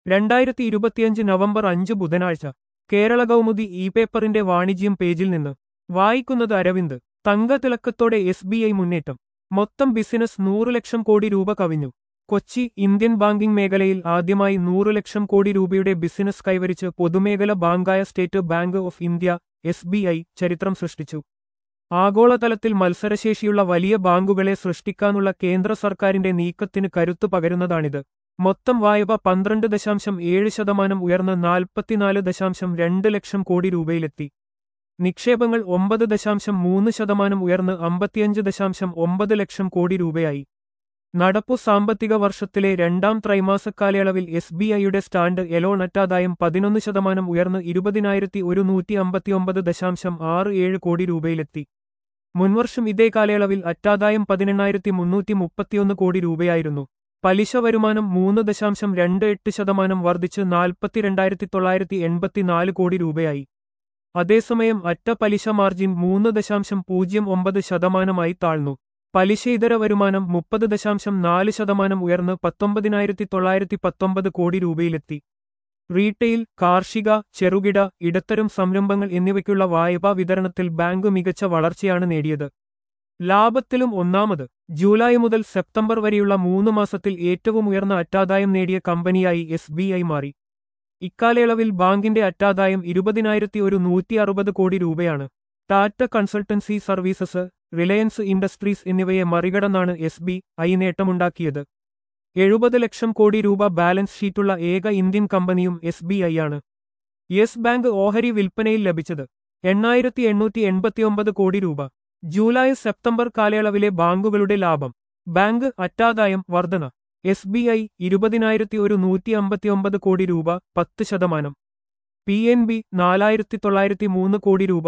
2025 November 5 ബുധനാഴ്ച Kerala Kaumudi E പേപ്പറിന്റെ വാണിജ്യം പേജിൽ നിന്ന് വായിക്കുന്നത് അരവിന്ദ്. തങ്കത്തിളക്കത്തോടെ SBI മുന്നേറ്റം. മൊത്തം ബിസിനസ് 100 ലക്ഷം കോടി രൂപ കവിഞ്ഞു. കൊച്ചി. ഇന്ത്യൻ ബാങ്കിംഗ് മേഖലയിൽ ആദ്യമായി 100 ലക്ഷം കോടി രൂപയുടെ ബിസിനസ് കൈവരിച്ച് പൊതുമേഖല ബാങ്കായ State Bank of India SBI ചരിത്രം സൃഷ്ടിച്ചു. ആഗോളതലത്തിൽ മത്സരശേഷിയുള്ള വലിയ ബാങ്കുകളെ സൃഷ്ടിക്കാനുള്ള കേന്ദ്ര സർക്കാരിന്റെ നീക്കത്തിന് കരുത്തു പകരുന്നതാണിത്. മൊത്തം വായ്പ 12.7% ഉയർന്ന് 44.2 ലക്ഷം കോടി രൂപയിലെത്തി. നിക്ഷേപങ്ങൾ 9.3% ഉയർന്ന് 55.9 ലക്ഷം കോടി രൂപയായി. നടപ്പു സാമ്പത്തിക വർഷത്തിലെ രണ്ടാം ത്രൈമാസക്കാലയളവിൽ SBIയുടെ സ്റ്റാൻഡ് എലോൺ അറ്റാദായം 11% ഉയർന്ന് 20,159.67 കോടി രൂപയിലെത്തി. മുൻവർഷം ഇതേ കാലയളവിൽ അറ്റാദായം 18,331 കോടി രൂപയായിരുന്നു. പലിശ വരുമാനം 3.28% വർദ്ധിച്ച് 42,984 കോടി രൂപയായി. അതേസമയം അറ്റ പലിശ മാർജിൻ 3.09% താഴ്ന്നു. പലിശയിതര വരുമാനം 30.4% ഉയർന്ന് 19,919 കോടി രൂപയിലെത്തി. റീട്ടെയിൽ, കാർഷിക, ചെറുകിട, ഇടത്തരം സംരംഭങ്ങൾ എന്നിവയ്ക്കുള്ള വായ്പാ വിതരണത്തിൽ ബാങ്ക് മികച്ച വളർച്ചയാണ് നേടിയത്. ലാഭത്തിലും ഒന്നാമത്. ജൂലൈ മുതൽ സെപ്റ്റംബർ വരെയുള്ള 3 മാസത്തിൽ ഏറ്റവും ഉയർന്ന അറ്റാദായം നേടിയ കമ്പനിയായി SBI മാറി. ഇക്കാലയളവിൽ ബാങ്കിന്റെ അറ്റാദായം 20,160 കോടി രൂപയാണ്. Tata Consultancy Services, Reliance Industries എന്നിവയെ മറികടന്നാണ് SBI നേട്ടമുണ്ടാക്കിയത്. 70 ലക്ഷം കോടി രൂപ ബാലൻസ് ഷീറ്റുള്ള ഏക ഇന്ത്യൻ കമ്പനിയും SBI ആണ്. യെസ് ബാങ്ക് ഓഹരി വിൽപ്പനയിൽ ലഭിച്ചത് 8,889 കോടി രൂപ. ജൂലൈ സെപ്റ്റംബർ കാലയളവിലെ ബാങ്കുകളുടെ ലാഭം. ബാങ്ക് അറ്റാദായം വർധന. SBI 20,159 കോടി രൂപ 10%. PNB 4,903 കോടി രൂപ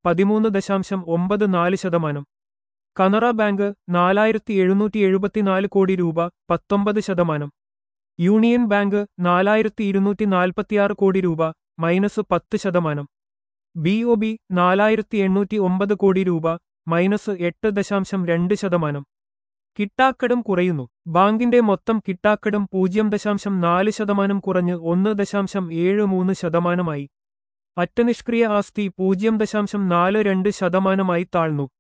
13.94%. കനറ ബാങ്ക് 4,774 കോടി രൂപ 19%. യൂണിയൻ ബാങ്ക് 4,246 കോടി രൂപ -10%. BOB 4,809 കോടി രൂപ -8.2%. കിട്ടാക്കടം കുറയുന്നു. ബാങ്കിന്റെ മൊത്തം കിട്ടാക്കടം 0.4% കുറഞ്ഞ് 1.73%. അറ്റനിഷ്ക്രിയ ആസ്തി 0.42% താഴ്ന്നു.